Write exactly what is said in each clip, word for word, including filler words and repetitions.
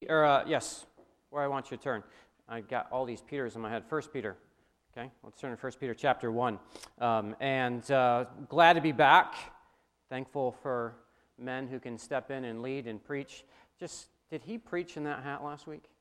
or uh, yes, where I want you to turn. I got all these Peters in my head. First Peter. Okay, let's turn to First Peter chapter one. Um, and uh, glad to be back. Thankful for men who can step in and lead and preach. Just, did he preach in that hat last week?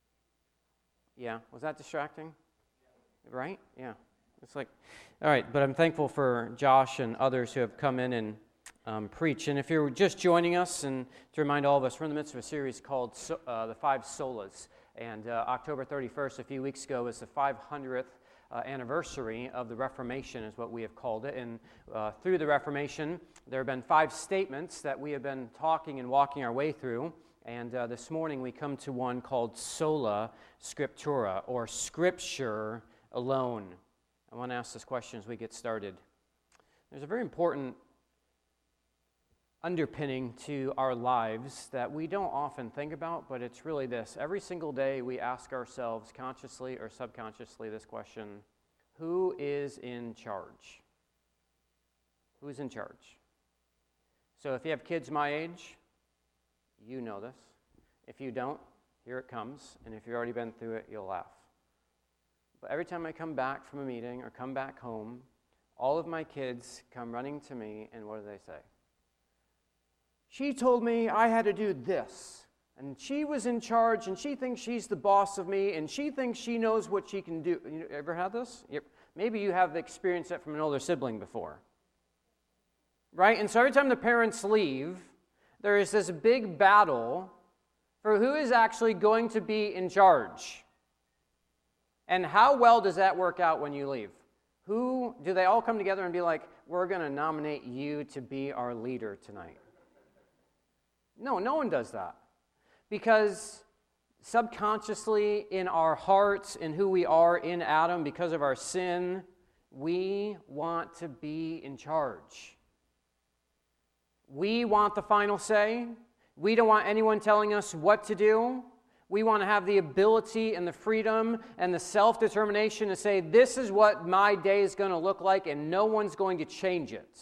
Yeah, was that distracting? Right? Yeah. It's like, all right, but I'm thankful for Josh and others who have come in and um, preach. And if you're just joining us, and to remind all of us, we're in the midst of a series called so, uh, The Five Solas. And uh, October thirty-first, a few weeks ago, was the five hundredth uh, anniversary of the Reformation, is what we have called it. And uh, through the Reformation, there have been five statements that we have been talking and walking our way through. And uh, this morning we come to one called Sola Scriptura, or Scripture alone. I want to ask this question as we get started. There's a very important underpinning to our lives that we don't often think about, but it's really this. Every single day we ask ourselves, consciously or subconsciously, this question: who is in charge? Who is in charge? So if you have kids my age, you know this. If you don't, here it comes. And if you've already been through it, you'll laugh. But every time I come back from a meeting or come back home, all of my kids come running to me, and what do they say? She told me I had to do this, and she was in charge, and she thinks she's the boss of me, and she thinks she knows what she can do. You ever had this? Yep. Maybe you have experienced it from an older sibling before. Right? And so every time the parents leave, there is this big battle for who is actually going to be in charge. And how well does that work out when you leave? Who, do they all come together and be like, we're going to nominate you to be our leader tonight? No, no one does that. Because subconsciously in our hearts, in who we are in Adam, because of our sin, we want to be in charge. We want the final say. We don't want anyone telling us what to do. We want to have the ability and the freedom and the self-determination to say, this is what my day is going to look like, and no one's going to change it.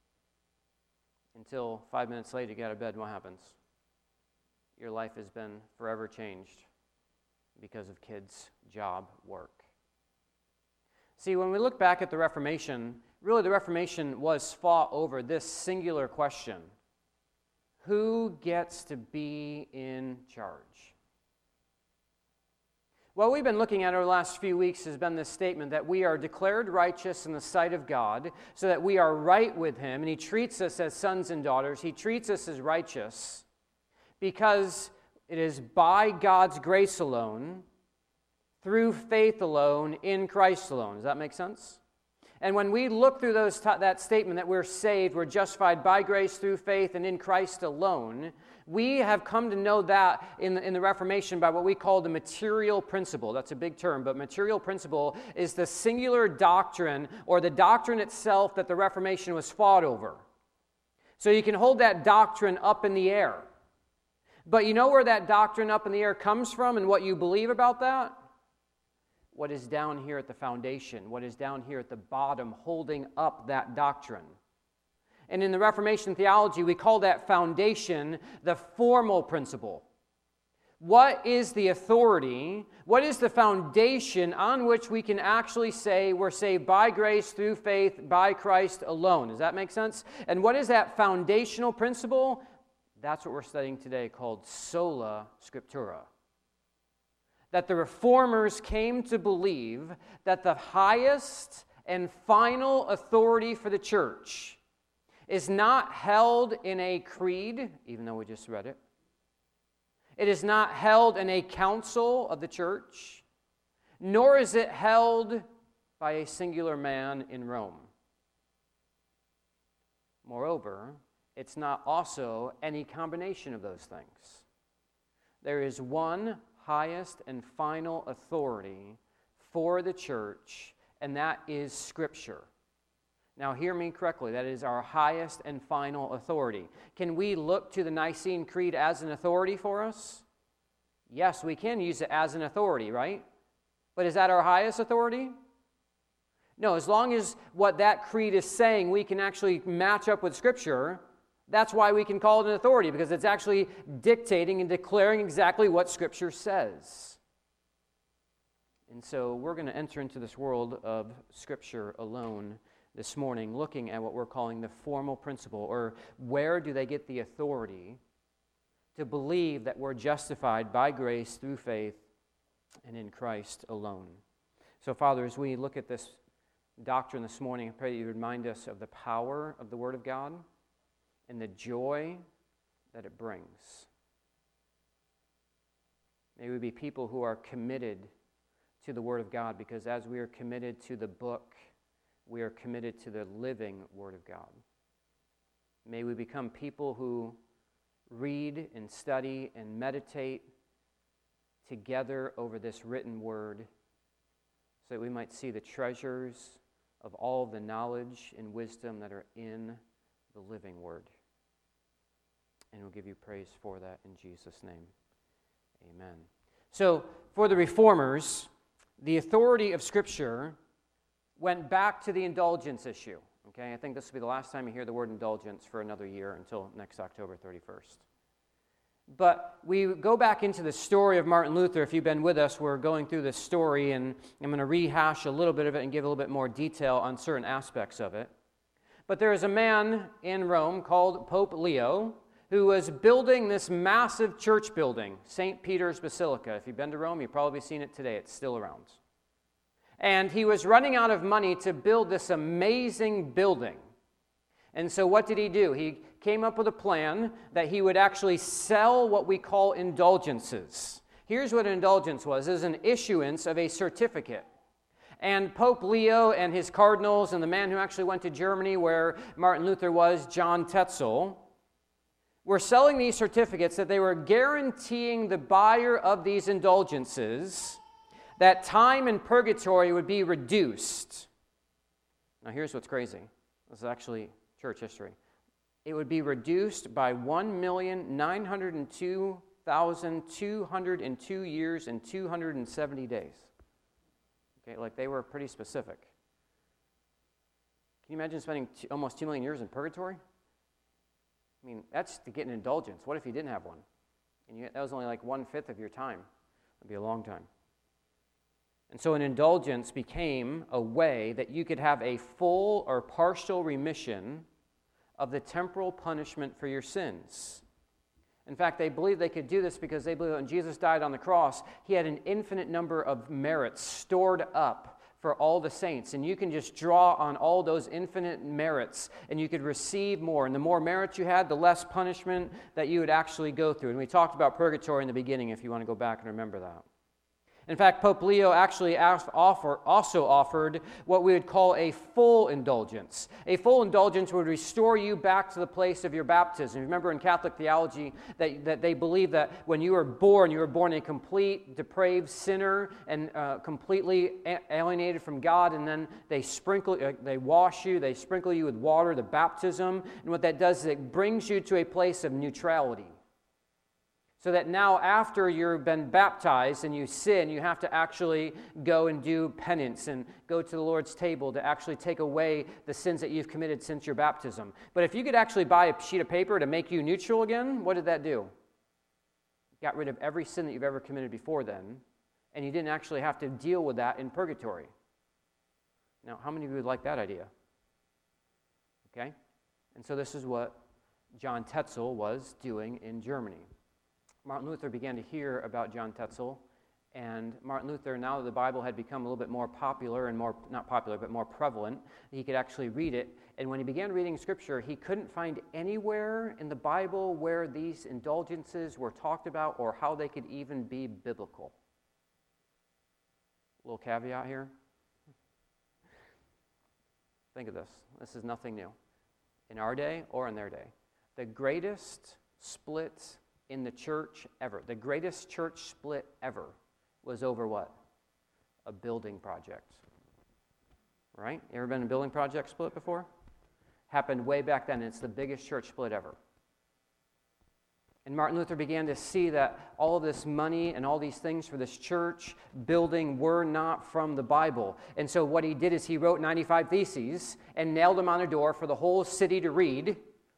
Until five minutes later, you get out of bed, and what happens? Your life has been forever changed because of kids' job work. See, when we look back at the Reformation, really the Reformation was fought over this singular question: who gets to be in charge? What we've been looking at over the last few weeks has been this statement that we are declared righteous in the sight of God, so that we are right with Him, and He treats us as sons and daughters. He treats us as righteous because it is by God's grace alone, through faith alone, in Christ alone. Does that make sense? And when we look through those t- that statement that we're saved, we're justified by grace through faith and in Christ alone, we have come to know that in the, in the Reformation by what we call the material principle. That's a big term, but material principle is the singular doctrine, or the doctrine itself, that the Reformation was fought over. So you can hold that doctrine up in the air. But you know where that doctrine up in the air comes from and what you believe about that? What is down here at the foundation, what is down here at the bottom holding up that doctrine. And in the Reformation theology, we call that foundation the formal principle. What is the authority? What is the foundation on which we can actually say we're saved by grace through faith by Christ alone? Does that make sense? And what is that foundational principle? That's what we're studying today, called Sola Scriptura. That the Reformers came to believe that the highest and final authority for the church is not held in a creed, even though we just read it. It is not held in a council of the church, nor is it held by a singular man in Rome. Moreover, it's not also any combination of those things. There is one highest and final authority for the church, and that is Scripture. Now, hear me correctly. That is our highest and final authority. Can we look to the Nicene Creed as an authority for us? Yes, we can use it as an authority, right? But is that our highest authority? No, as long as what that creed is saying we can actually match up with Scripture, That's why we can call it an authority, because it's actually dictating and declaring exactly what Scripture says. And so we're going to enter into this world of Scripture alone this morning, looking at what we're calling the formal principle, or where do they get the authority to believe that we're justified by grace through faith and in Christ alone. So, Father, as we look at this doctrine this morning, I pray that you remind us of the power of the Word of God and the joy that it brings. May we be people who are committed to the Word of God, because as we are committed to the book, we are committed to the living Word of God. May we become people who read and study and meditate together over this written Word, so that we might see the treasures of all the knowledge and wisdom that are in the living Word. And we'll give you praise for that in Jesus' name. Amen. So, for the Reformers, the authority of Scripture went back to the indulgence issue. Okay, I think this will be the last time you hear the word indulgence for another year, until next October thirty-first. But we go back into the story of Martin Luther. If you've been with us, we're going through this story, and I'm going to rehash a little bit of it and give a little bit more detail on certain aspects of it. But there is a man in Rome called Pope Leo, who was building this massive church building, Saint Peter's Basilica. If you've been to Rome, you've probably seen it today. It's still around. And he was running out of money to build this amazing building. And so what did he do? He came up with a plan that he would actually sell what we call indulgences. Here's what an indulgence was. It was an issuance of a certificate. And Pope Leo and his cardinals and the man who actually went to Germany where Martin Luther was, John Tetzel, were selling these certificates that they were guaranteeing the buyer of these indulgences that time in purgatory would be reduced. Now here's what's crazy. This is actually church history. It would be reduced by one million nine hundred two thousand two hundred two years and two hundred seventy days. Okay, like they were pretty specific. Can you imagine spending two, almost two million years in purgatory? I mean, that's to get an indulgence. What if you didn't have one? And you, that was only like one-fifth of your time. That'd be a long time. And so an indulgence became a way that you could have a full or partial remission of the temporal punishment for your sins. In fact, they believed they could do this because they believed that when Jesus died on the cross, he had an infinite number of merits stored up for all the saints. And you can just draw on all those infinite merits, and you could receive more. And the more merits you had, the less punishment that you would actually go through. And we talked about purgatory in the beginning, if you want to go back and remember that. In fact, Pope Leo actually asked, offer, also offered what we would call a full indulgence. A full indulgence would restore you back to the place of your baptism. Remember in Catholic theology that, that they believe that when you were born, you were born a complete depraved sinner and uh, completely alienated from God, and then they sprinkle, uh, they wash you, they sprinkle you with water, the baptism, and what that does is it brings you to a place of neutrality. So that now after you've been baptized and you sin, you have to actually go and do penance and go to the Lord's table to actually take away the sins that you've committed since your baptism. But if you could actually buy a sheet of paper to make you neutral again, what did that do? It got rid of every sin that you've ever committed before then, and you didn't actually have to deal with that in purgatory. Now, how many of you would like that idea? Okay? And so this is what John Tetzel was doing in Germany. Martin Luther began to hear about John Tetzel, and Martin Luther, now that the Bible had become a little bit more popular and more, not popular, but more prevalent, he could actually read it. And when he began reading Scripture, he couldn't find anywhere in the Bible where these indulgences were talked about or how they could even be biblical. A little caveat here. Think of this. This is nothing new. In our day or in their day. The greatest split in the church ever, the greatest church split ever, was over what? A building project. Right? You ever been in a building project split before? Happened way back then. It's the biggest church split ever. And Martin Luther began to see that all of this money and all these things for this church building were not from the Bible. And so what he did is he wrote ninety-five theses and nailed them on a door for the whole city to read.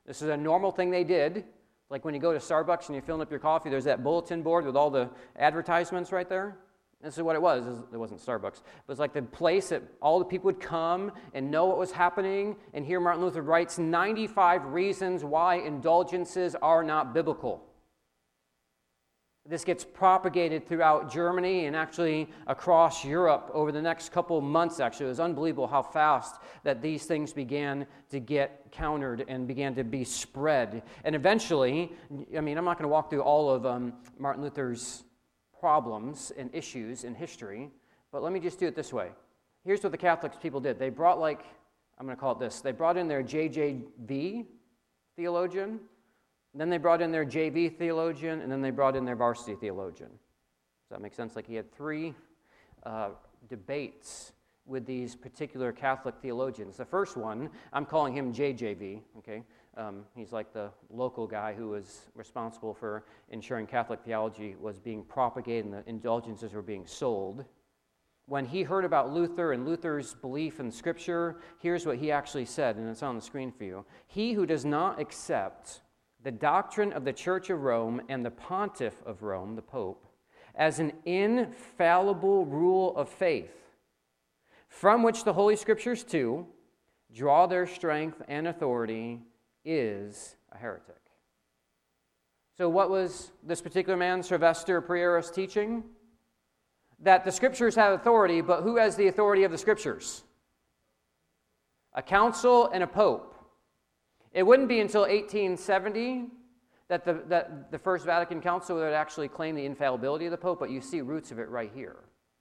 This is a normal thing they did. Like when you go to Starbucks and you're filling up your coffee, there's that bulletin board with all the advertisements right there. This is what it was. It wasn't Starbucks. It was like the place that all the people would come and know what was happening. And here Martin Luther writes ninety-five reasons why indulgences are not biblical. This gets propagated throughout Germany and actually across Europe over the next couple of months, actually. It was unbelievable how fast that these things began to get countered and began to be spread. And eventually, I mean, I'm not going to walk through all of um, Martin Luther's problems and issues in history, but let me just do it this way. Here's what the Catholic people did. They brought, like, I'm going to call it this, they brought in their J J V theologian, then they brought in their J V theologian, and then they brought in their varsity theologian. Does that make sense? Like he had three uh, debates with these particular Catholic theologians. The first one, I'm calling him J J V, okay? Um, he's like the local guy who was responsible for ensuring Catholic theology was being propagated and the indulgences were being sold. When he heard about Luther and Luther's belief in Scripture, here's what he actually said, and it's on the screen for you. He who does not accept the doctrine of the Church of Rome and the Pontiff of Rome, the Pope, as an infallible rule of faith, from which the Holy Scriptures too draw their strength and authority, is a heretic. So what was this particular man, Sylvester Prieurus, teaching? That the Scriptures have authority, but who has the authority of the Scriptures? A council and a pope. It wouldn't be until eighteen seventy that the, that the First Vatican Council would actually claim the infallibility of the Pope, but you see roots of it right here.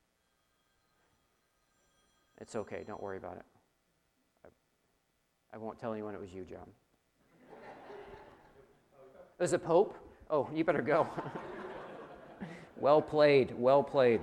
It's okay, don't worry about it. I, I won't tell anyone it was you, John. It was a Pope? Oh, you better go. Well played, well played.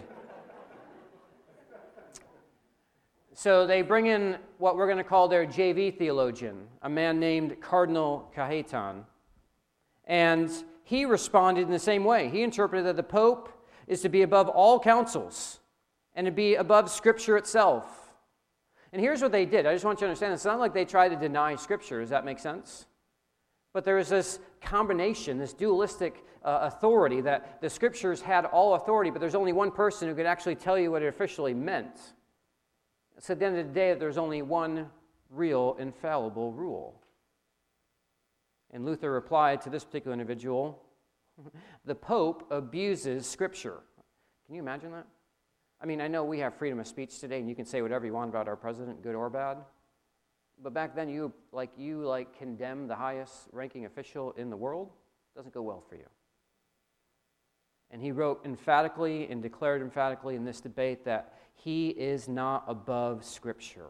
So they bring in what we're going to call their J V theologian, a man named Cardinal Cajetan. And he responded in the same way. He interpreted that the Pope is to be above all councils and to be above Scripture itself. And here's what they did. I just want you to understand. It's not like they tried to deny Scripture. Does that make sense? But there was this combination, this dualistic uh, authority that the Scriptures had all authority, but there's only one person who could actually tell you what it officially meant. So at the end of the day, there's only one real infallible rule. And Luther replied to this particular individual, the Pope abuses Scripture. Can you imagine that? I mean, I know we have freedom of speech today, and you can say whatever you want about our president, good or bad. But back then, you like you like condemn the highest ranking official in the world. Doesn't go well for you. And he wrote emphatically and declared emphatically in this debate that he is not above Scripture.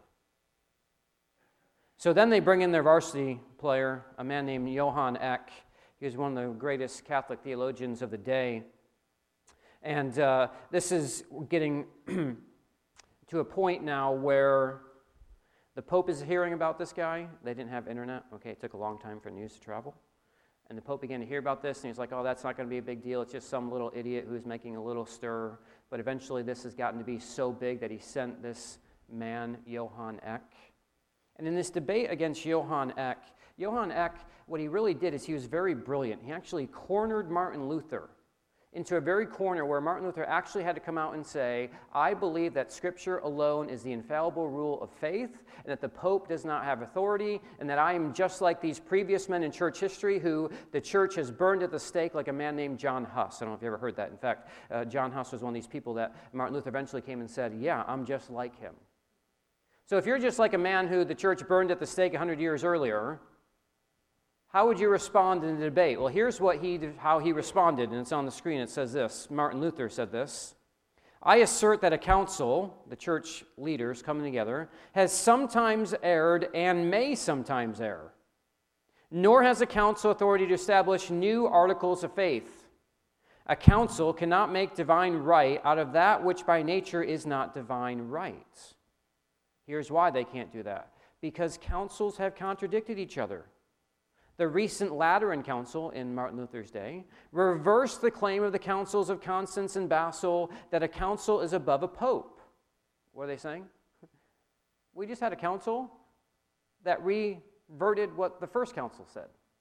So then they bring in their varsity player, a man named Johann Eck. He was one of the greatest Catholic theologians of the day. And uh, this is getting to a point now where the Pope is hearing about this guy. They didn't have internet. Okay, it took a long time for news to travel. And the Pope began to hear about this, and he's like, oh, that's not going to be a big deal. It's just some little idiot who's making a little stir. But eventually this has gotten to be so big that he sent this man, Johann Eck. And in this debate against Johann Eck, Johann Eck, what he really did is he was very brilliant. He actually cornered Martin Luther into a very corner where Martin Luther actually had to come out and say, I believe that Scripture alone is the infallible rule of faith, and that the Pope does not have authority, and that I am just like these previous men in church history who the church has burned at the stake, like a man named John Huss. I don't know if you ever heard that. In fact, uh, John Huss was one of these people that Martin Luther eventually came and said, yeah, I'm just like him. So if you're just like a man who the church burned at the stake one hundred years earlier, how would you respond in the debate? Well, here's what he, how he responded, and it's on the screen. It says this. Martin Luther said this. I assert that a council, the church leaders coming together, has sometimes erred and may sometimes err. Nor has a council authority to establish new articles of faith. A council cannot make divine right out of that which by nature is not divine right. Here's why they can't do that. Because councils have contradicted each other. The recent Lateran Council in Martin Luther's day reversed the claim of the councils of Constance and Basel that a council is above a pope. What are they saying? We just had a council that reverted what the first council said.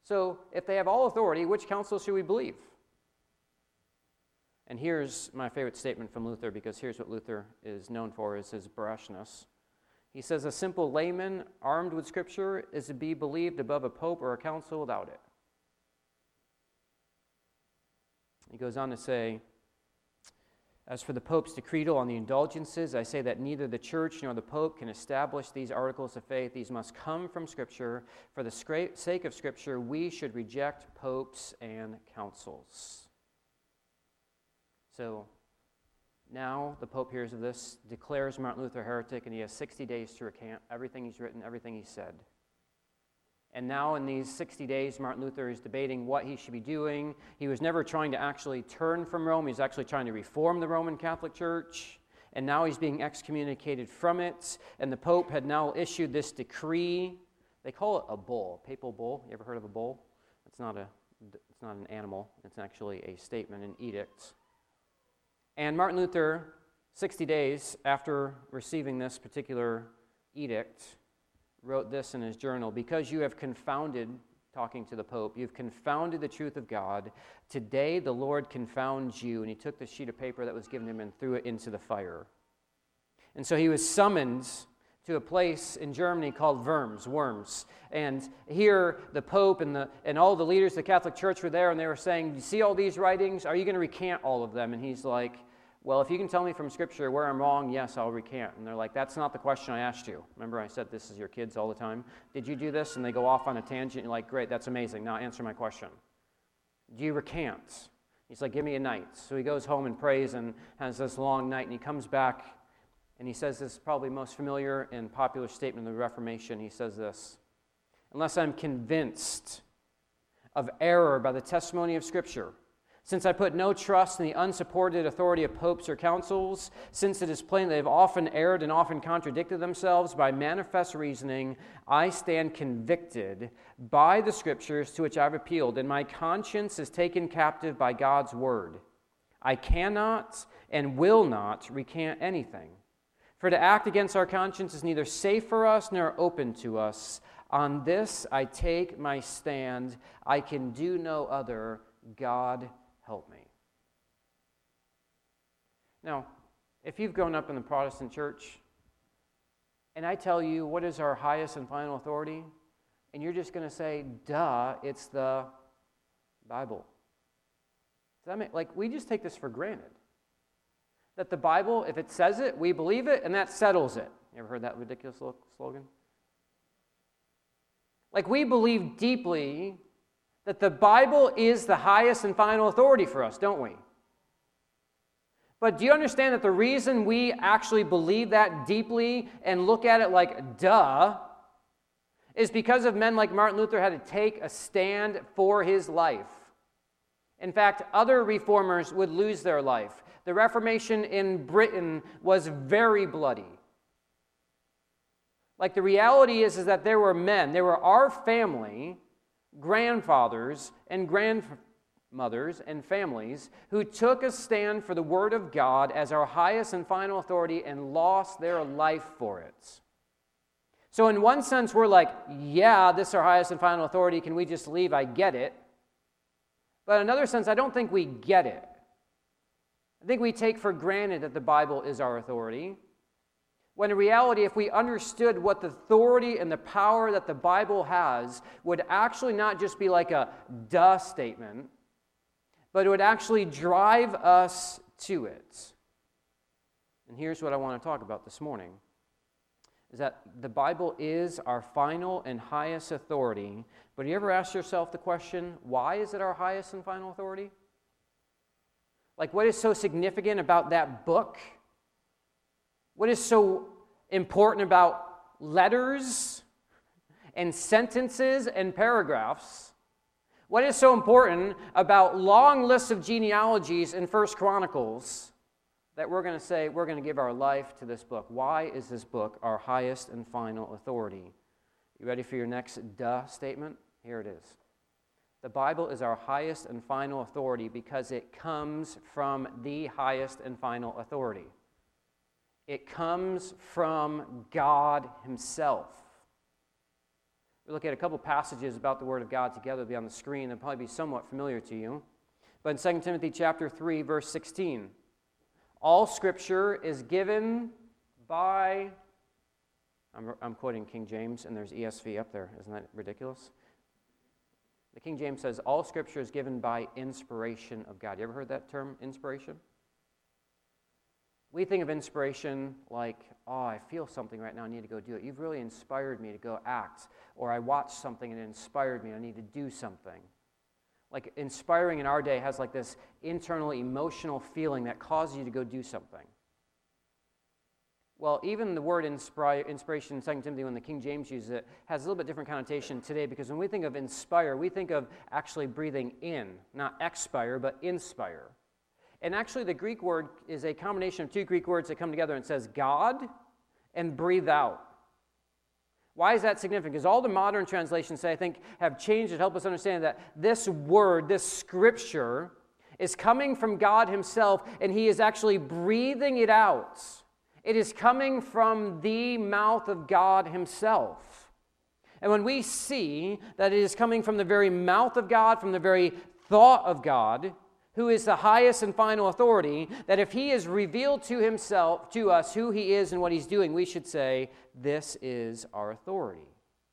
So if they have all authority, which council should we believe? And here's my favorite statement from Luther, because here's what Luther is known for, is his brashness. He says, a simple layman armed with Scripture is to be believed above a pope or a council without it. He goes on to say, as for the Pope's decretal on the indulgences, I say that neither the Church nor the Pope can establish these articles of faith. These must come from Scripture. For the sake of Scripture, we should reject popes and councils. So now the Pope hears of this, declares Martin Luther heretic, and he has sixty days to recant everything he's written, everything he said. And now in these sixty days, Martin Luther is debating what he should be doing. He was never trying to actually turn from Rome. He was actually trying to reform the Roman Catholic Church. And now he's being excommunicated from it. And the Pope had now issued this decree. They call it a bull, papal bull. You ever heard of a bull? It's not a, it's not an animal. It's actually a statement, an edict. And Martin Luther, sixty days after receiving this particular edict, wrote this in his journal: because you have confounded, talking to the Pope, you've confounded the truth of God. Today the Lord confounds you. And he took the sheet of paper that was given him and threw it into the fire. And so he was summoned to a place in Germany called Worms, Worms. And here the Pope and, the, and all the leaders of the Catholic Church were there, and they were saying, do you see all these writings? Are you going to recant all of them? And he's like, well, if you can tell me from Scripture where I'm wrong, yes, I'll recant. And they're like, that's not the question I asked you. Remember I said this is your kids all the time? Did you do this? And they go off on a tangent. You're like, great, that's amazing. Now answer my question. Do you recant? He's like, give me a night. So he goes home and prays and has this long night, and he comes back, and he says this probably most familiar and popular statement of the Reformation. He says this: unless I'm convinced of error by the testimony of Scripture, since I put no trust in the unsupported authority of popes or councils, since it is plain they have often erred and often contradicted themselves by manifest reasoning, I stand convicted by the Scriptures to which I've appealed, and my conscience is taken captive by God's word. I cannot and will not recant anything. For to act against our conscience is neither safe for us nor open to us. On this I take my stand. I can do no other. God help me. Now, if you've grown up in the Protestant church, and I tell you what is our highest and final authority, and you're just going to say, duh, it's the Bible. Does that make, like, we just take this for granted. That the Bible, if it says it, we believe it, and that settles it. You ever heard that ridiculous slogan? Like, we believe deeply that the Bible is the highest and final authority for us, don't we? But do you understand that the reason we actually believe that deeply and look at it like, duh, is because of men like Martin Luther had to take a stand for his life. In fact, other reformers would lose their life. The Reformation in Britain was very bloody. Like, the reality is, is that there were men, there were our family, grandfathers and grandmothers and families who took a stand for the Word of God as our highest and final authority and lost their life for it. So in one sense, we're like, yeah, this is our highest and final authority. Can we just leave? I get it. But in another sense, I don't think we get it. I think we take for granted that the Bible is our authority, when in reality, if we understood what the authority and the power that the Bible has would actually not just be like a duh statement, but it would actually drive us to it. And here's what I want to talk about this morning, is that the Bible is our final and highest authority. But you ever ask yourself the question, why is it our highest and final authority? Like, what is so significant about that book? What is so important about letters and sentences and paragraphs? What is so important about long lists of genealogies in First Chronicles that we're going to say we're going to give our life to this book? Why is this book our highest and final authority? You ready for your next duh statement? Here it is. The Bible is our highest and final authority because it comes from the highest and final authority. It comes from God Himself. We'll look at a couple passages about the Word of God together. They'll be on the screen. They'll probably be somewhat familiar to you. But in Second Timothy chapter three, verse sixteen, all Scripture is given by, I'm, I'm quoting King James, and there's E S V up there. Isn't that ridiculous? The King James says, all Scripture is given by inspiration of God. You ever heard that term, inspiration? We think of inspiration like, oh, I feel something right now, I need to go do it. You've really inspired me to go act. Or I watched something and it inspired me, I need to do something. Like inspiring in our day has like this internal emotional feeling that causes you to go do something. Well, even the word inspire, inspiration in Second Timothy, when the King James uses it, has a little bit different connotation today, because when we think of inspire, we think of actually breathing in, not expire, but inspire. And actually the Greek word is a combination of two Greek words that come together and says God and breathe out. Why is that significant? Because all the modern translations, say, I think, have changed to help us understand that this word, this Scripture, is coming from God Himself, and He is actually breathing it out. It is coming from the mouth of God Himself. And when we see that it is coming from the very mouth of God, from the very thought of God, who is the highest and final authority, that if He is revealed to Himself, to us, who He is and what He's doing, we should say, this is our authority.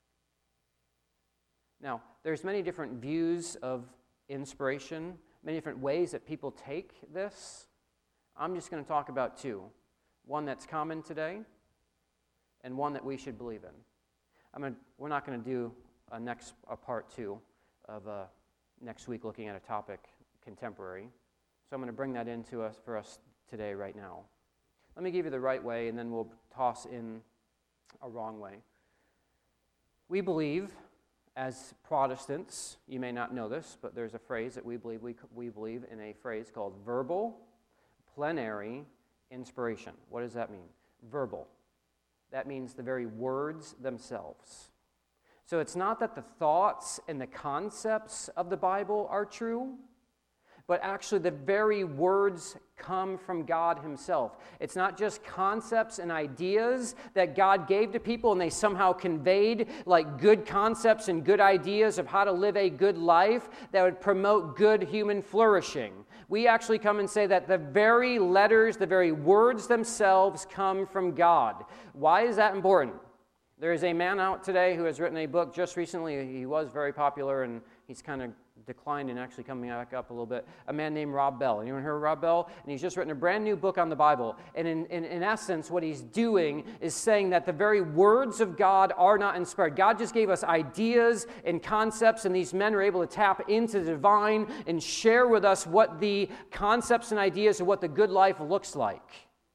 Now, there's many different views of inspiration, many different ways that people take this. I'm just going to talk about two. One that's common today, and one that we should believe in. I'm gonna, we're not going to do a next a part two of uh, next week looking at a topic contemporary. So I'm going to bring that into us for us today right now. Let me give you the right way, and then we'll toss in a wrong way. We believe, as Protestants, you may not know this, but there's a phrase that we believe we, we believe in a phrase called verbal plenary inspiration. What does that mean? Verbal. That means the very words themselves. So it's not that the thoughts and the concepts of the Bible are true, but actually the very words come from God Himself. It's not just concepts and ideas that God gave to people and they somehow conveyed like good concepts and good ideas of how to live a good life that would promote good human flourishing. We actually come and say that the very letters, the very words themselves come from God. Why is that important? There is a man out today who has written a book just recently. He was very popular and he's kind of declined and actually coming back up a little bit. A man named Rob Bell. Anyone heard of Rob Bell? And he's just written a brand new book on the Bible. And in, in, in essence, what he's doing is saying that the very words of God are not inspired. God just gave us ideas and concepts, and these men are able to tap into the divine and share with us what the concepts and ideas of what the good life looks like.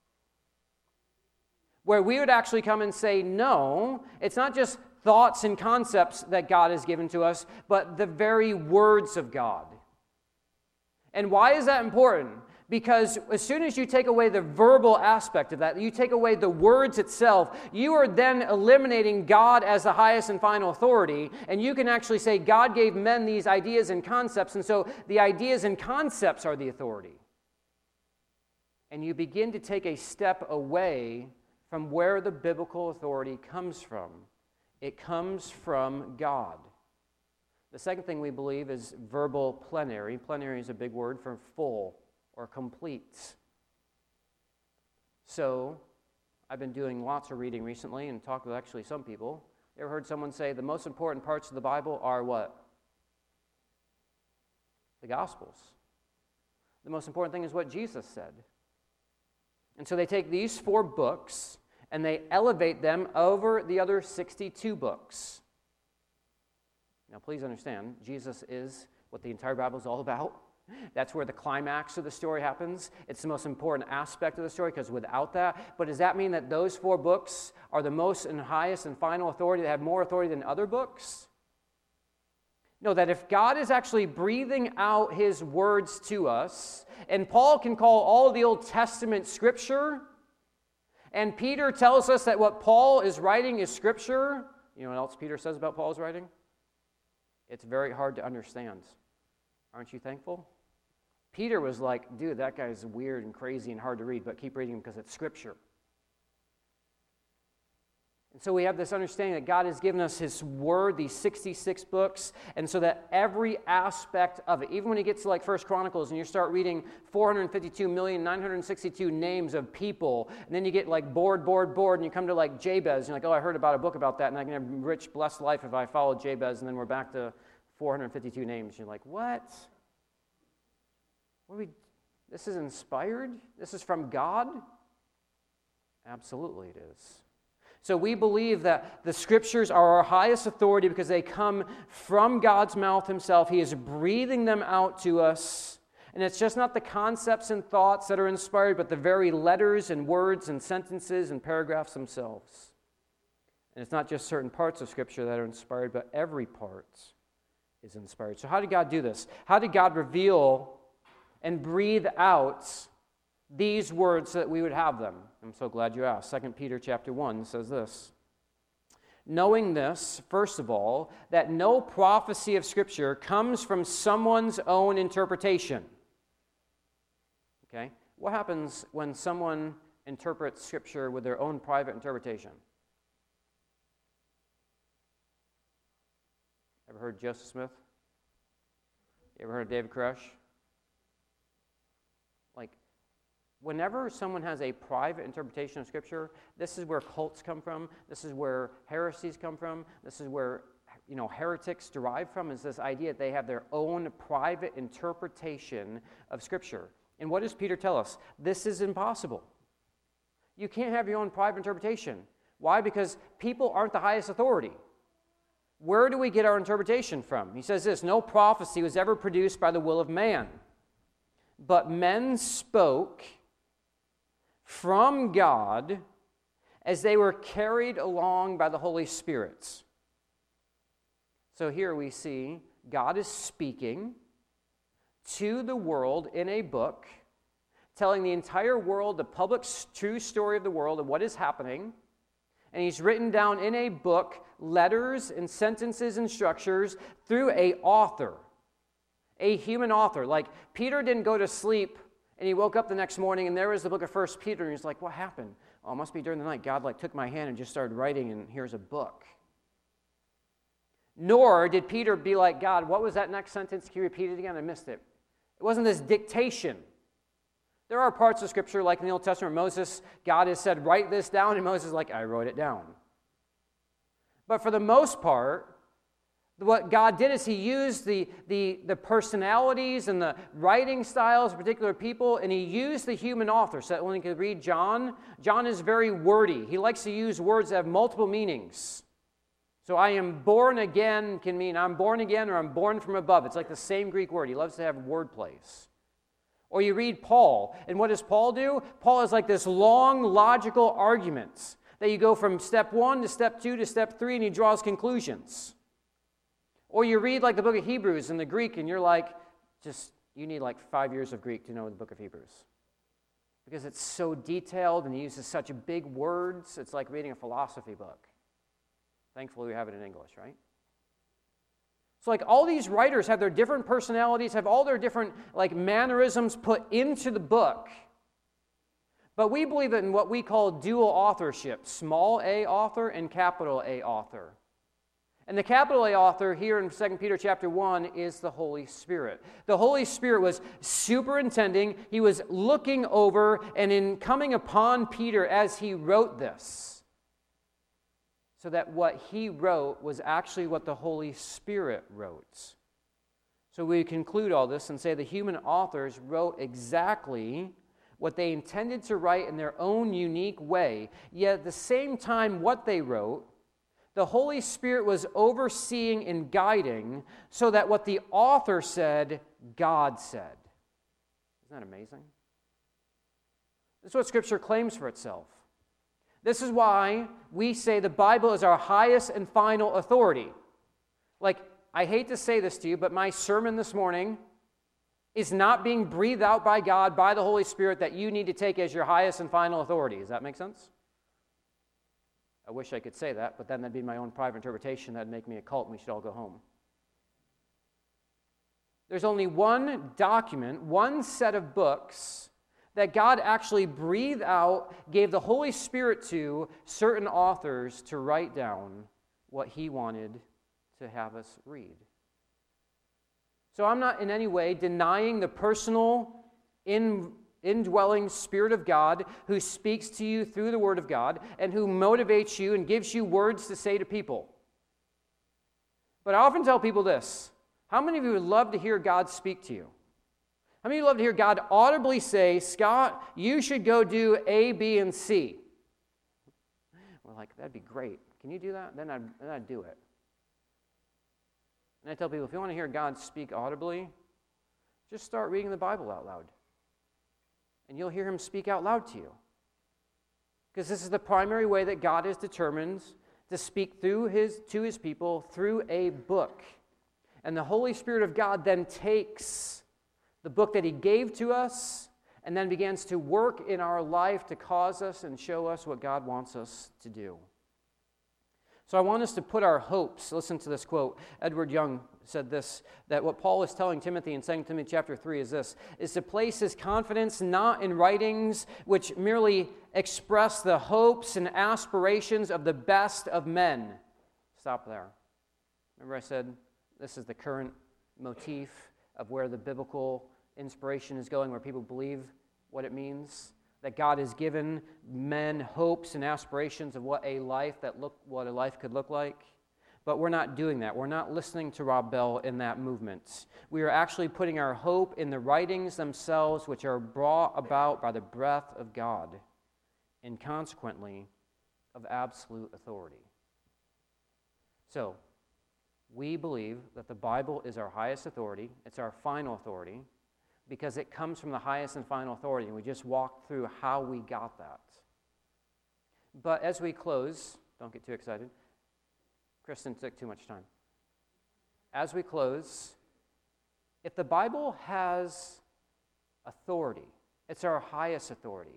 Where we would actually come and say, no, it's not just thoughts and concepts that God has given to us, but the very words of God. And why is that important? Because as soon as you take away the verbal aspect of that, you take away the words itself, you are then eliminating God as the highest and final authority, and you can actually say God gave men these ideas and concepts, and so the ideas and concepts are the authority. And you begin to take a step away from where the biblical authority comes from. It comes from God. The second thing we believe is verbal plenary. Plenary is a big word for full or complete. So, I've been doing lots of reading recently and talked with actually some people. You ever heard someone say the most important parts of the Bible are what? The Gospels. The most important thing is what Jesus said. And so they take these four books and they elevate them over the other sixty-two books. Now, please understand, Jesus is what the entire Bible is all about. That's where the climax of the story happens. It's the most important aspect of the story, because without that, but does that mean that those four books are the most and highest and final authority, that have more authority than other books? No, that if God is actually breathing out His words to us, and Paul can call all of the Old Testament Scripture, and Peter tells us that what Paul is writing is Scripture. You know what else Peter says about Paul's writing? It's very hard to understand. Aren't you thankful? Peter was like, dude, that guy's weird and crazy and hard to read, but keep reading him because it's Scripture. And so we have this understanding that God has given us His Word, these sixty-six books, and so that every aspect of it, even when you get to like First Chronicles and you start reading four hundred fifty-two million nine hundred sixty-two names of people, and then you get like bored, bored, bored, and you come to like Jabez, and you're like, oh, I heard about a book about that, and I can have a rich, blessed life if I follow Jabez, and then we're back to four hundred fifty-two names. You're like, what? What are we, this is inspired? This is from God? Absolutely it is. So we believe that the Scriptures are our highest authority because they come from God's mouth Himself. He is breathing them out to us. And it's just not the concepts and thoughts that are inspired, but the very letters and words and sentences and paragraphs themselves. And it's not just certain parts of Scripture that are inspired, but every part is inspired. So how did God do this? How did God reveal and breathe out these words so that we would have them? I'm so glad you asked. Second Peter chapter one says this. Knowing this, first of all, that no prophecy of Scripture comes from someone's own interpretation. Okay? What happens when someone interprets Scripture with their own private interpretation? Ever heard of Joseph Smith? You ever heard of David Koresh? Like, whenever someone has a private interpretation of Scripture, this is where cults come from. This is where heresies come from. This is where, you know, heretics derive from, is this idea that they have their own private interpretation of Scripture. And what does Peter tell us? This is impossible. You can't have your own private interpretation. Why? Because people aren't the highest authority. Where do we get our interpretation from? He says this, no prophecy was ever produced by the will of man, but men spoke from God as they were carried along by the Holy Spirit. So here we see God is speaking to the world in a book, telling the entire world the public true story of the world and what is happening. And he's written down in a book letters and sentences and structures through a author, a human author. Like Peter didn't go to sleep and he woke up the next morning and there was the book of First Peter and he's like, what happened? Oh, it must be during the night. God like took my hand and just started writing and here's a book. Nor did Peter be like, God, what was that next sentence? Can you repeat it again? I missed it. It wasn't this dictation. There are parts of Scripture, like in the Old Testament, Moses, God has said, write this down, and Moses is like, I wrote it down. But for the most part, what God did is He used the, the, the personalities and the writing styles of particular people, and He used the human author. So that when you could read John, John is very wordy. He likes to use words that have multiple meanings. So I am born again can mean I'm born again or I'm born from above. It's like the same Greek word. He loves to have word plays. Or you read Paul, and what does Paul do? Paul is like this long, logical arguments that you go from step one to step two to step three, and he draws conclusions. Or you read like the book of Hebrews in the Greek, and you're like, just, you need like five years of Greek to know the book of Hebrews. Because it's so detailed, and he uses such big words, it's like reading a philosophy book. Thankfully, we have it in English, right? So like all these writers have their different personalities, have all their different like mannerisms put into the book. But we believe that in what we call dual authorship, small a author and capital A author. And the capital A author here in Second Peter chapter one is the Holy Spirit. The Holy Spirit was superintending, he was looking over, and in coming upon Peter as he wrote this, so that what he wrote was actually what the Holy Spirit wrote. So we conclude all this and say the human authors wrote exactly what they intended to write in their own unique way, yet at the same time what they wrote, the Holy Spirit was overseeing and guiding so that what the author said, God said. Isn't that amazing? This is what Scripture claims for itself. This is why we say the Bible is our highest and final authority. Like, I hate to say this to you, but my sermon this morning is not being breathed out by God, by the Holy Spirit, that you need to take as your highest and final authority. Does that make sense? I wish I could say that, but then that'd be my own private interpretation. That'd make me a cult and we should all go home. There's only one document, one set of books that God actually breathed out, gave the Holy Spirit to certain authors to write down what he wanted to have us read. So I'm not in any way denying the personal, in, indwelling Spirit of God who speaks to you through the Word of God and who motivates you and gives you words to say to people. But I often tell people this: how many of you would love to hear God speak to you? How many of you would love to hear God audibly say, Scott, you should go do A, B, and C? We're like, that'd be great. Can you do that? Then I'd, then I'd do it. And I tell people, if you want to hear God speak audibly, just start reading the Bible out loud. And you'll hear him speak out loud to you. Because this is the primary way that God is determined to speak through his, to his people through a book. And the Holy Spirit of God then takes the book that he gave to us and then begins to work in our life to cause us and show us what God wants us to do. So I want us to put our hopes, listen to this quote. Edward Young said this, that what Paul is telling Timothy in Second Timothy chapter three is this, is to place his confidence not in writings which merely express the hopes and aspirations of the best of men. Stop there. Remember I said this is the current motif of where the biblical inspiration is going, where people believe what it means? That God has given men hopes and aspirations of what a life that look what a life could look like. But we're not doing that. We're not listening to Rob Bell in that movement. We are actually putting our hope in the writings themselves, which are brought about by the breath of God, and consequently of absolute authority. So, we believe that the Bible is our highest authority. It's our final authority, because it comes from the highest and final authority, and we just walked through how we got that. But as we close, don't get too excited. Kristen took too much time. As we close, if the Bible has authority, it's our highest authority.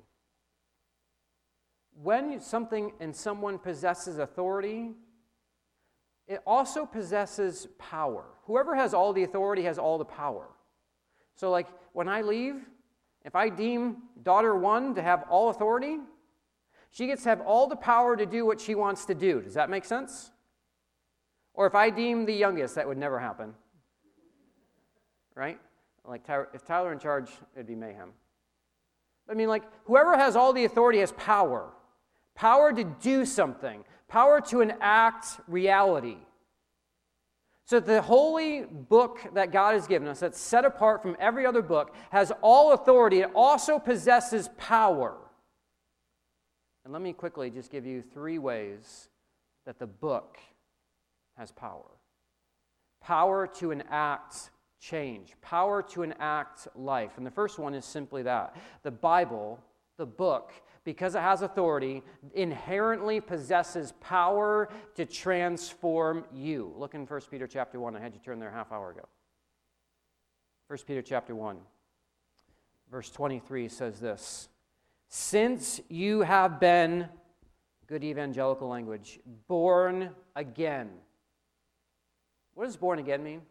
When something and someone possesses authority, it also possesses power. Whoever has all the authority has all the power. So like when I leave, if I deem daughter one to have all authority, she gets to have all the power to do what she wants to do. Does that make sense? Or if I deem the youngest, that would never happen. Right? Like if Tyler in charge, it'd be mayhem. I mean, like whoever has all the authority has power. Power to do something. Power to enact reality. So the holy book that God has given us, that's set apart from every other book, has all authority. It also possesses power. And let me quickly just give you three ways that the book has power. Power to enact change. Power to enact life. And the first one is simply that. The Bible, the book, because it has authority, inherently possesses power to transform you. Look in First Peter chapter one. I had you turn there a half hour ago. First Peter chapter one, verse twenty-three says this, since you have been, good evangelical language, born again. What does born again mean?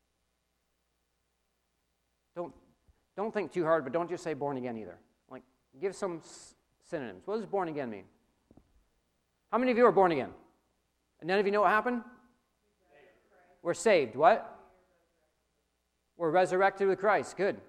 Don't, don't think too hard, but don't just say born again either. Like, give some synonyms. What does born again mean? How many of you are born again? And none of you know what happened? We're saved. What? We're resurrected with Christ. Good.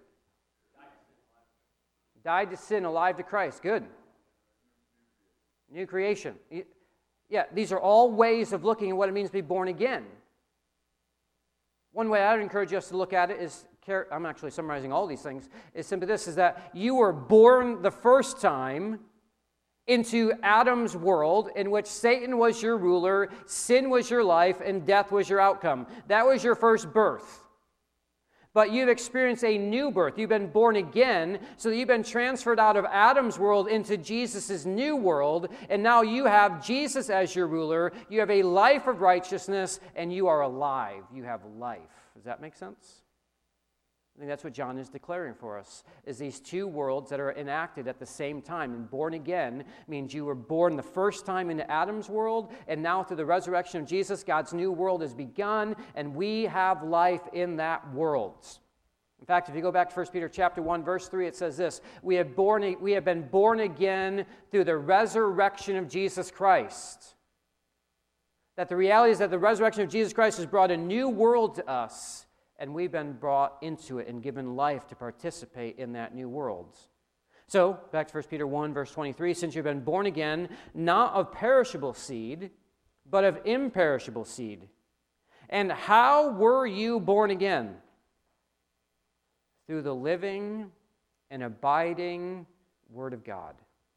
Died to sin, alive to Christ. Good. New creation. Yeah, these are all ways of looking at what it means to be born again. One way I would encourage us to look at it is, I'm actually summarizing all these things, is simply this, is that you were born the first time into Adam's world in which Satan was your ruler, sin was your life, and death was your outcome. That was your first birth. But you've experienced a new birth. You've been born again, so that you've been transferred out of Adam's world into Jesus' new world, and now you have Jesus as your ruler, you have a life of righteousness, and you are alive. You have life. Does that make sense? I think that's what John is declaring for us, is these two worlds that are enacted at the same time. And born again means you were born the first time into Adam's world, and now through the resurrection of Jesus, God's new world has begun, and we have life in that world. In fact, if you go back to First Peter chapter one, verse three, it says this, we have, born, we have been born again through the resurrection of Jesus Christ. That the reality is that the resurrection of Jesus Christ has brought a new world to us, and we've been brought into it and given life to participate in that new world. So, back to First Peter one, verse twenty-three, since you've been born again, not of perishable seed, but of imperishable seed. And how were you born again? Through the living and abiding Word of God.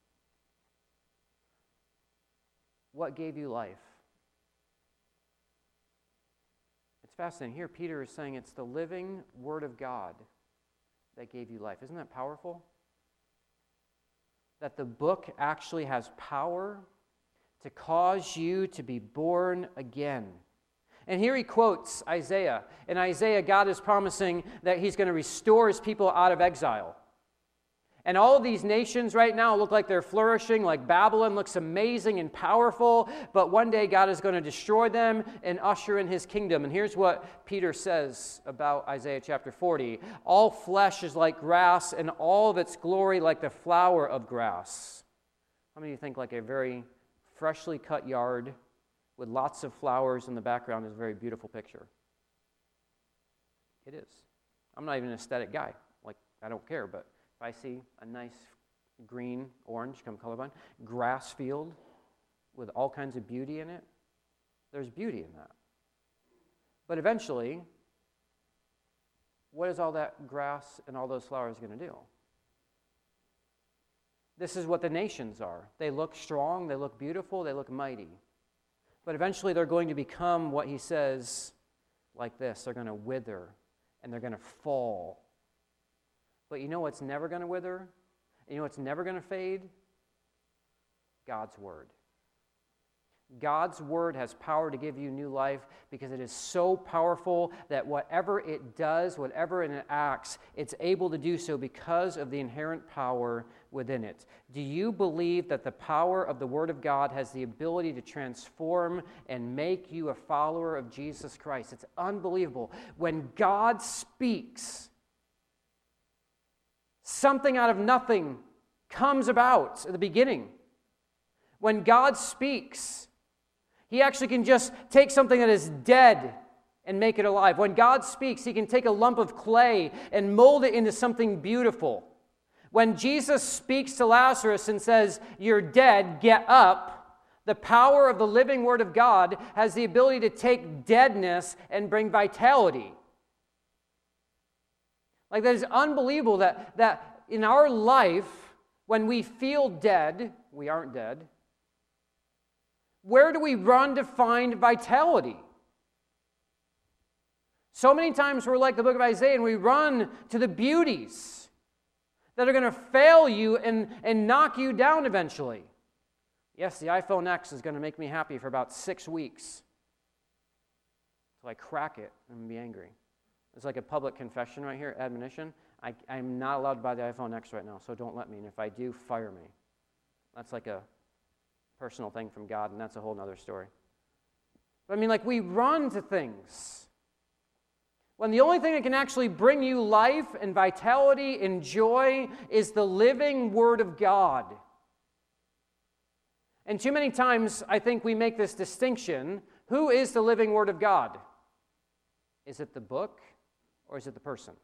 What gave you life? It's fascinating. Here Peter is saying it's the living Word of God that gave you life. Isn't that powerful? That the book actually has power to cause you to be born again. And here he quotes Isaiah. In Isaiah, God is promising that he's going to restore his people out of exile. And all of these nations right now look like they're flourishing, like Babylon looks amazing and powerful, but one day God is going to destroy them and usher in his kingdom. And here's what Peter says about Isaiah chapter forty. All flesh is like grass, and all of its glory like the flower of grass. How many of you think like a very freshly cut yard with lots of flowers in the background is a very beautiful picture? It is. I'm not even an aesthetic guy. Like, I don't care, but if I see a nice green, orange, come colorblind, grass field with all kinds of beauty in it, there's beauty in that. But eventually, what is all that grass and all those flowers going to do? This is what the nations are. They look strong, they look beautiful, they look mighty. But eventually they're going to become what he says like this. They're going to wither and they're going to fall. But you know what's never going to wither? And you know what's never going to fade? God's Word. God's Word has power to give you new life because it is so powerful that whatever it does, whatever it acts, it's able to do so because of the inherent power within it. Do you believe that the power of the Word of God has the ability to transform and make you a follower of Jesus Christ? It's unbelievable. When God speaks, something out of nothing comes about at the beginning. When God speaks, he actually can just take something that is dead and make it alive. When God speaks, he can take a lump of clay and mold it into something beautiful. When Jesus speaks to Lazarus and says, "You're dead, get up," the power of the living Word of God has the ability to take deadness and bring vitality. Like, that is unbelievable that, that in our life, when we feel dead, we aren't dead. Where do we run to find vitality? So many times we're like the book of Isaiah and we run to the beauties that are going to fail you and, and knock you down eventually. Yes, the iPhone X is going to make me happy for about six weeks. So I crack it and be angry. It's like a public confession right here, admonition. I, I'm not allowed to buy the iPhone X right now, so don't let me. And if I do, fire me. That's like a personal thing from God, and that's a whole other story. But I mean, like, we run to things when the only thing that can actually bring you life and vitality and joy is the living Word of God. And too many times, I think we make this distinction. Who is the living Word of God? Is it the book or is it the person?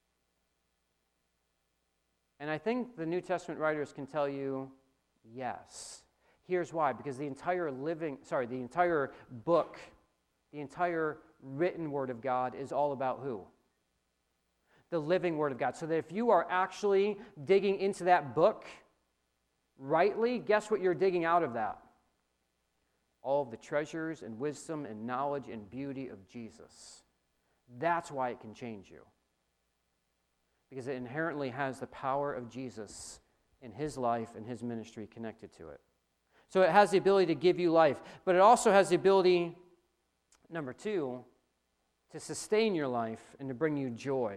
And I think the New Testament writers can tell you yes. Here's why. Because the entire living, sorry, the entire book, the entire written Word of God is all about who? The living Word of God. So that if you are actually digging into that book rightly, guess what you're digging out of that? All of the treasures and wisdom and knowledge and beauty of Jesus. That's why it can change you. Because it inherently has the power of Jesus in his life and his ministry connected to it. So it has the ability to give you life, but it also has the ability, number two, to sustain your life and to bring you joy.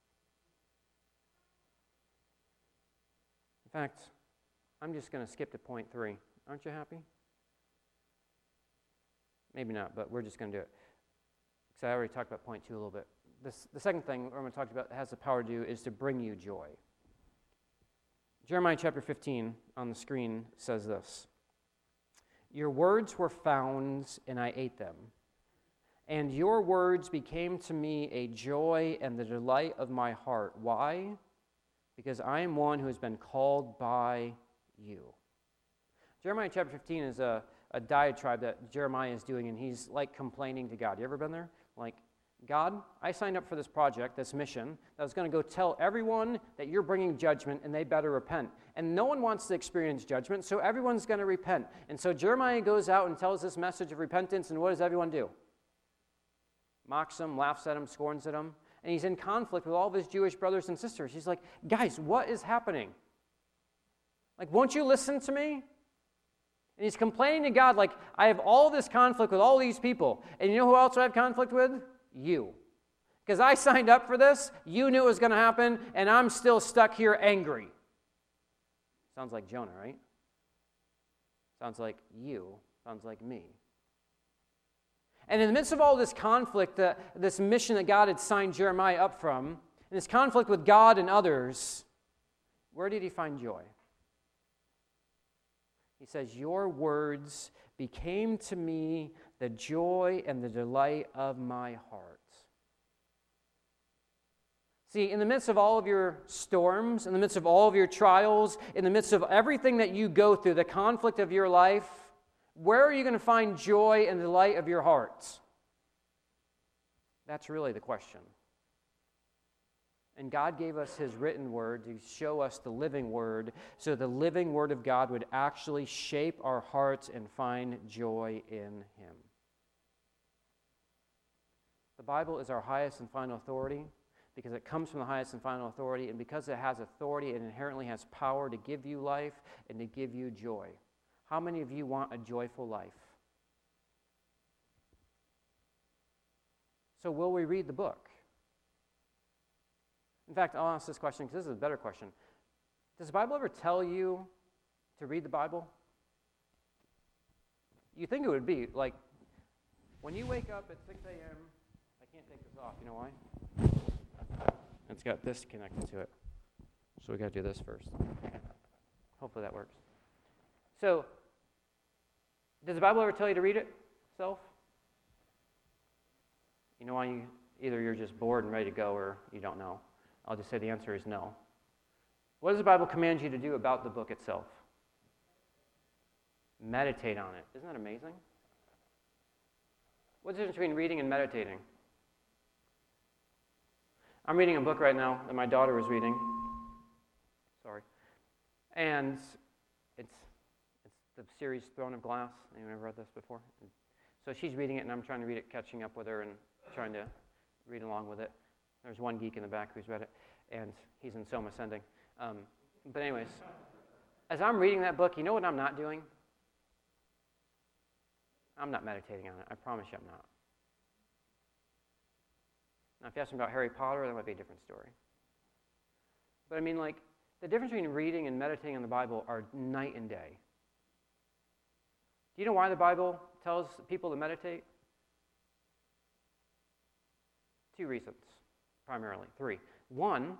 In fact, I'm just going to skip to point three. Aren't you happy? Maybe not, but we're just going to do it. Because I already talked about point two a little bit. this, the second thing I'm going to talk about that has the power to do is to bring you joy. Jeremiah chapter fifteen on the screen says this. Your words were found, and I ate them. And your words became to me a joy and the delight of my heart. Why? Because I am one who has been called by you. Jeremiah chapter fifteen is a, a diatribe that Jeremiah is doing, and he's like complaining to God. You ever been there? Like, God, I signed up for this project, this mission, that was going to go tell everyone that you're bringing judgment and they better repent. And no one wants to experience judgment, so everyone's going to repent. And so Jeremiah goes out and tells this message of repentance, and what does everyone do? Mocks him, laughs at him, scorns at him. And he's in conflict with all of his Jewish brothers and sisters. He's like, guys, what is happening? Like, won't you listen to me? And he's complaining to God, like, I have all this conflict with all these people. And you know who else I have conflict with? You. Because I signed up for this, you knew it was going to happen, and I'm still stuck here angry. Sounds like Jonah, right? Sounds like you. Sounds like me. And in the midst of all this conflict, uh, this mission that God had signed Jeremiah up from, and this conflict with God and others, where did he find joy? He says, your words became to me the joy and the delight of my heart. See, in the midst of all of your storms, in the midst of all of your trials, in the midst of everything that you go through, the conflict of your life, where are you going to find joy and delight of your heart? That's really the question. And God gave us his written word to show us the living word, so the living word of God would actually shape our hearts and find joy in him. The Bible is our highest and final authority because it comes from the highest and final authority, and because it has authority, it inherently has power to give you life and to give you joy. How many of you want a joyful life? So will we read the book? In fact, I'll ask this question because this is a better question. Does the Bible ever tell you to read the Bible? You think it would be like, when you wake up at six a.m., I can't take this off. You know why? It's got this connected to it. So we got to do this first. Hopefully that works. So, does the Bible ever tell you to read it itself? You know why? You, either you're just bored and ready to go, or you don't know. I'll just say the answer is no. What does the Bible command you to do about the book itself? Meditate on it. Isn't that amazing? What's the difference between reading and meditating? I'm reading a book right now that my daughter is reading. Sorry. And it's it's the series Throne of Glass. Anyone ever read this before? So she's reading it, and I'm trying to read it, catching up with her and trying to read along with it. There's one geek in the back who's read it, and he's in Soma Ascending. Um, but anyways, as I'm reading that book, you know what I'm not doing? I'm not meditating on it. I promise you I'm not. Now, if you ask me about Harry Potter, that might be a different story. But I mean, like, the difference between reading and meditating on the Bible are night and day. Do you know why the Bible tells people to meditate? Two reasons, primarily. Three. One,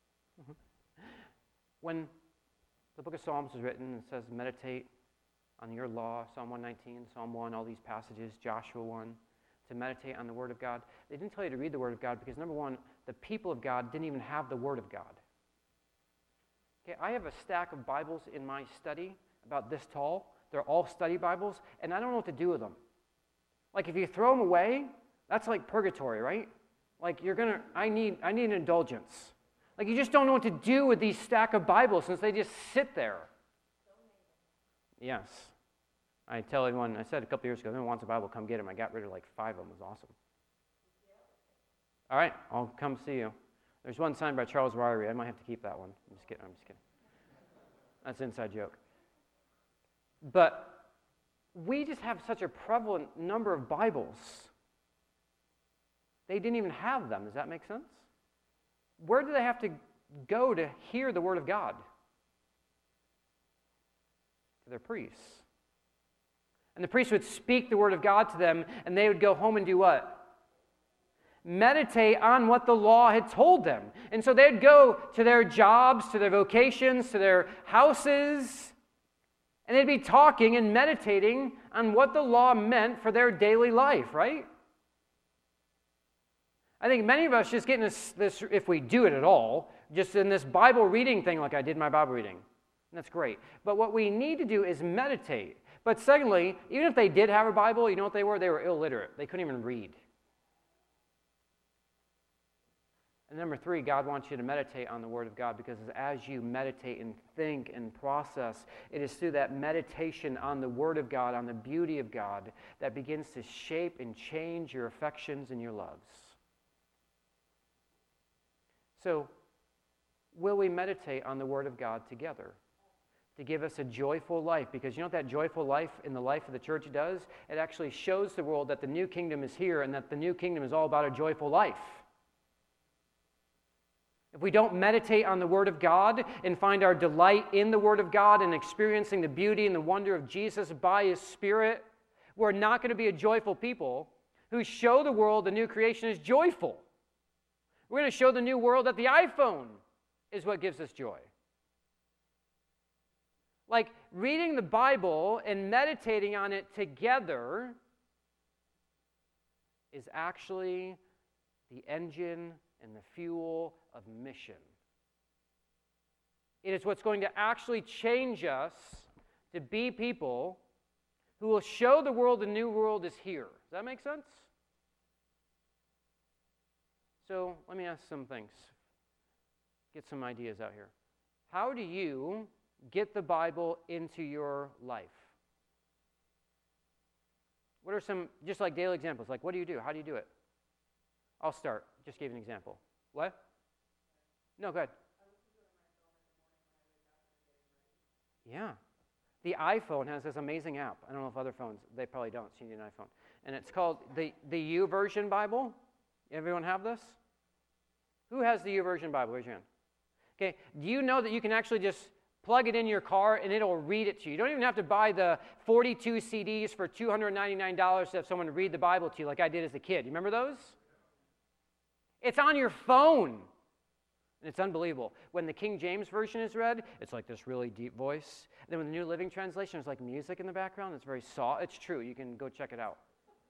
when the book of Psalms was written, it says meditate on your law, Psalm one nineteen, Psalm one, all these passages, Joshua one, to meditate on the Word of God. They didn't tell you to read the Word of God because, number one, the people of God didn't even have the Word of God. Okay, I have a stack of Bibles in my study about this tall. They're all study Bibles, and I don't know what to do with them. Like, if you throw them away, that's like purgatory, right? Like, you're going to, I need, I need an indulgence. Like, you just don't know what to do with these stack of Bibles since they just sit there. Yes. I tell everyone, I said a couple years ago, if anyone wants a Bible, come get them. I got rid of like five of them. It was awesome. All right, I'll come see you. There's one signed by Charles Ryrie. I might have to keep that one. I'm just kidding. I'm just kidding. That's an inside joke. But we just have such a prevalent number of Bibles. They didn't even have them. Does that make sense? Where do they have to go to hear the Word of God? To their priests. And the priest would speak the Word of God to them, and they would go home and do what? meditate on what the law had told them. And so they'd go to their jobs, to their vocations, to their houses, and they'd be talking and meditating on what the law meant for their daily life, right? I think many of us just get in this, this, if we do it at all, just in this Bible reading thing like I did my Bible reading. And that's great. But what we need to do is meditate. But secondly, even if they did have a Bible, you know what they were? They were illiterate. They couldn't even read. And number three, God wants you to meditate on the Word of God, because as you meditate and think and process, it is through that meditation on the Word of God, on the beauty of God, that begins to shape and change your affections and your loves. So, will we meditate on the Word of God together to give us a joyful life? Because you know what that joyful life in the life of the church does? It actually shows the world that the new kingdom is here and that the new kingdom is all about a joyful life. If we don't meditate on the Word of God and find our delight in the Word of God and experiencing the beauty and the wonder of Jesus by His Spirit, we're not going to be a joyful people who show the world the new creation is joyful. We're going to show the new world that the iPhone is what gives us joy. Like reading the Bible and meditating on it together is actually the engine and the fuel of mission. It is what's going to actually change us to be people who will show the world the new world is here. Does that make sense? So let me ask some things. Get some ideas out here. How do you get the Bible into your life? What are some, just like daily examples? Like, what do you do? How do you do it? I'll start. Just gave an example. What? No, go ahead. Yeah. The iPhone has this amazing app. I don't know if other phones, they probably don't, so you need an iPhone. And it's called the, the YouVersion Bible. Everyone have this? Who has the YouVersion Bible? Raise your hand. Okay. Do you know that you can actually just plug it in your car and it'll read it to you? You don't even have to buy the forty-two C Ds for two hundred ninety-nine dollars to have someone read the Bible to you like I did as a kid. You remember those? It's on your phone. And it's unbelievable. When the King James Version is read, it's like this really deep voice. And then when the New Living Translation, there's like music in the background. It's very soft. It's true. You can go check it out.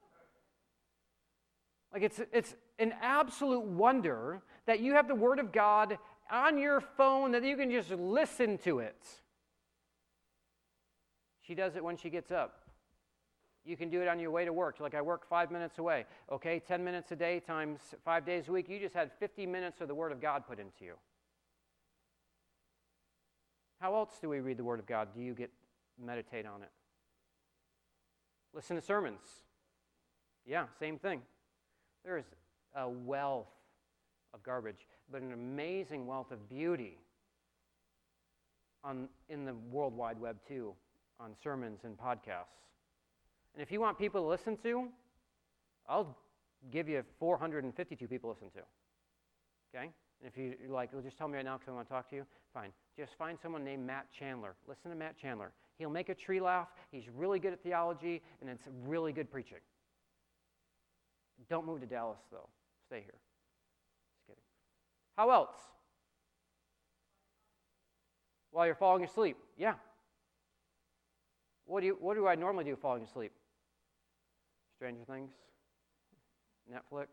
Like it's, it's an absolute wonder that you have the Word of God on your phone, that you can just listen to it. She does it when she gets up. You can do it on your way to work. Like I work five minutes away. Okay, ten minutes a day times five days a week. You just had fifty minutes of the Word of God put into you. How else do we read the Word of God? Do you get meditate on it? Listen to sermons. Yeah, same thing. There is a wealth of garbage, but an amazing wealth of beauty on in the World Wide Web too, on sermons and podcasts. And if you want people to listen to, I'll give you four hundred fifty-two people to listen to. Okay? And if you're like, well, just tell me right now because I want to talk to you, fine. Just find someone named Matt Chandler. Listen to Matt Chandler. He'll make a tree laugh. He's really good at theology, and it's really good preaching. Don't move to Dallas, though. Stay here. Just kidding. How else? While you're falling asleep. Yeah. What do you? What do I normally do falling asleep? Stranger Things, Netflix.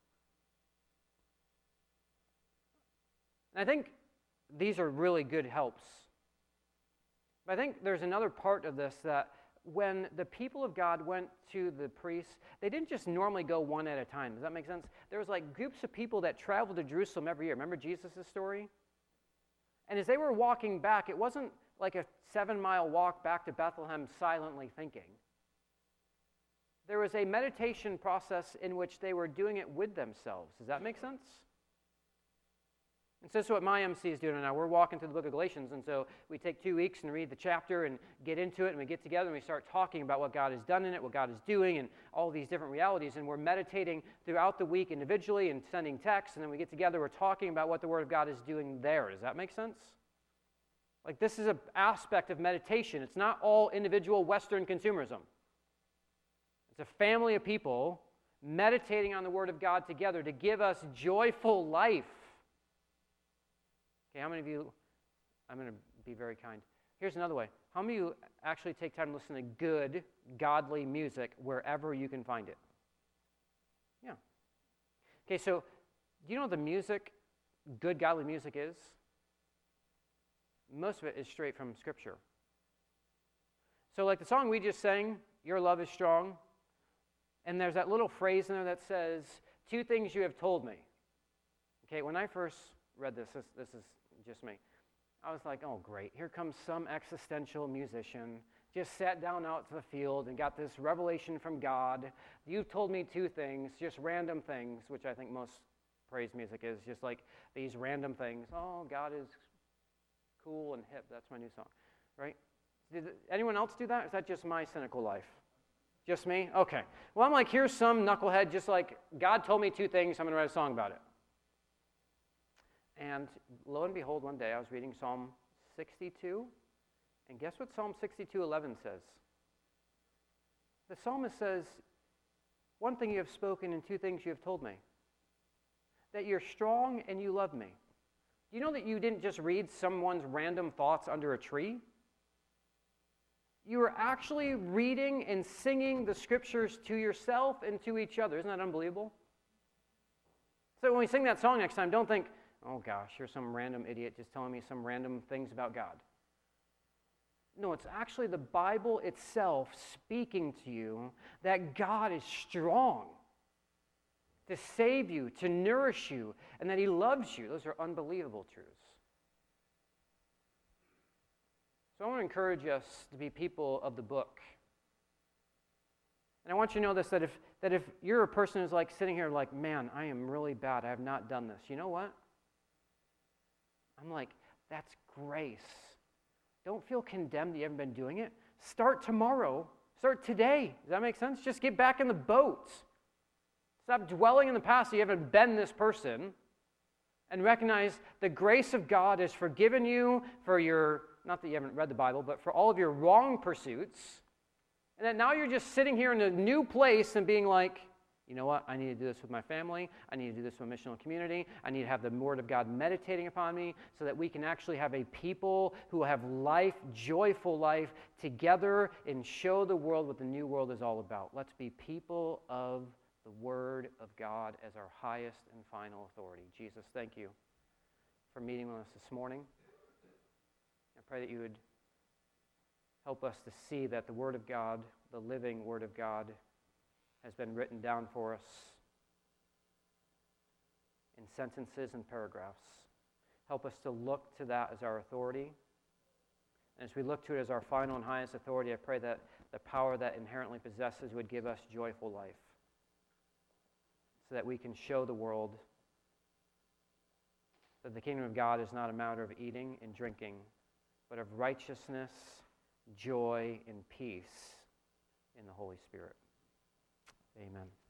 And I think these are really good helps. But I think there's another part of this that when the people of God went to the priests, they didn't just normally go one at a time. Does that make sense? There was like groups of people that traveled to Jerusalem every year. Remember Jesus' story? And as they were walking back, it wasn't like a seven-mile walk back to Bethlehem silently thinking. There was a meditation process in which they were doing it with themselves. Does that make sense? And so that's what my M C is doing now. We're walking through the book of Galatians, and so we take two weeks and read the chapter and get into it, and we get together and we start talking about what God has done in it, what God is doing, and all these different realities, and we're meditating throughout the week individually and sending texts, and then we get together, we're talking about what the Word of God is doing there. Does that make sense? Like this is an aspect of meditation. It's not all individual Western consumerism. It's a family of people meditating on the Word of God together to give us joyful life. Okay, how many of you, I'm going to be very kind. Here's another way. How many of you actually take time to listen to good, godly music wherever you can find it? Yeah. Okay, so do you know what the music, good, godly music is? Most of it is straight from Scripture. So like the song we just sang, Your Love is Strong, and there's that little phrase in there that says, two things you have told me. Okay, when I first read this, this, this is just me, I was like, oh great, here comes some existential musician, just sat down out to the field and got this revelation from God. You've told me two things, just random things, which I think most praise music is, just like these random things. Oh, God is cool and hip, that's my new song, right? Did anyone else do that? Or is that just my cynical life? Just me? Okay. Well, I'm like, here's some knucklehead, just like, God told me two things, I'm going to write a song about it. And lo and behold, one day I was reading Psalm sixty-two, and guess what Psalm sixty-two eleven says? The psalmist says, one thing you have spoken and two things you have told me, that you're strong and you love me. Do you know that you didn't just read someone's random thoughts under a tree? You were actually reading and singing the Scriptures to yourself and to each other. Isn't that unbelievable? So when we sing that song next time, don't think, oh gosh, here's some random idiot just telling me some random things about God. No, it's actually the Bible itself speaking to you that God is strong to save you, to nourish you, and that He loves you. Those are unbelievable truths. So I want to encourage us to be people of the book. And I want you to know this, that if, that if you're a person who's like sitting here like, man, I am really bad, I have not done this. You know what? I'm like, that's grace. Don't feel condemned that you haven't been doing it. Start tomorrow. Start today. Does that make sense? Just get back in the boat. Stop dwelling in the past so you haven't been this person. And recognize the grace of God has forgiven you for your, not that you haven't read the Bible, but for all of your wrong pursuits. And that now you're just sitting here in a new place and being like, you know what? I need to do this with my family. I need to do this with my missional community. I need to have the Word of God meditating upon me so that we can actually have a people who have life, joyful life, together and show the world what the new world is all about. Let's be people of the Word of God as our highest and final authority. Jesus, thank you for meeting with us this morning. I pray that you would help us to see that the Word of God, the living Word of God, has been written down for us in sentences and paragraphs. Help us to look to that as our authority. And as we look to it as our final and highest authority, I pray that the power that inherently possesses would give us joyful life so that we can show the world that the kingdom of God is not a matter of eating and drinking, but of righteousness, joy, and peace in the Holy Spirit. Amen.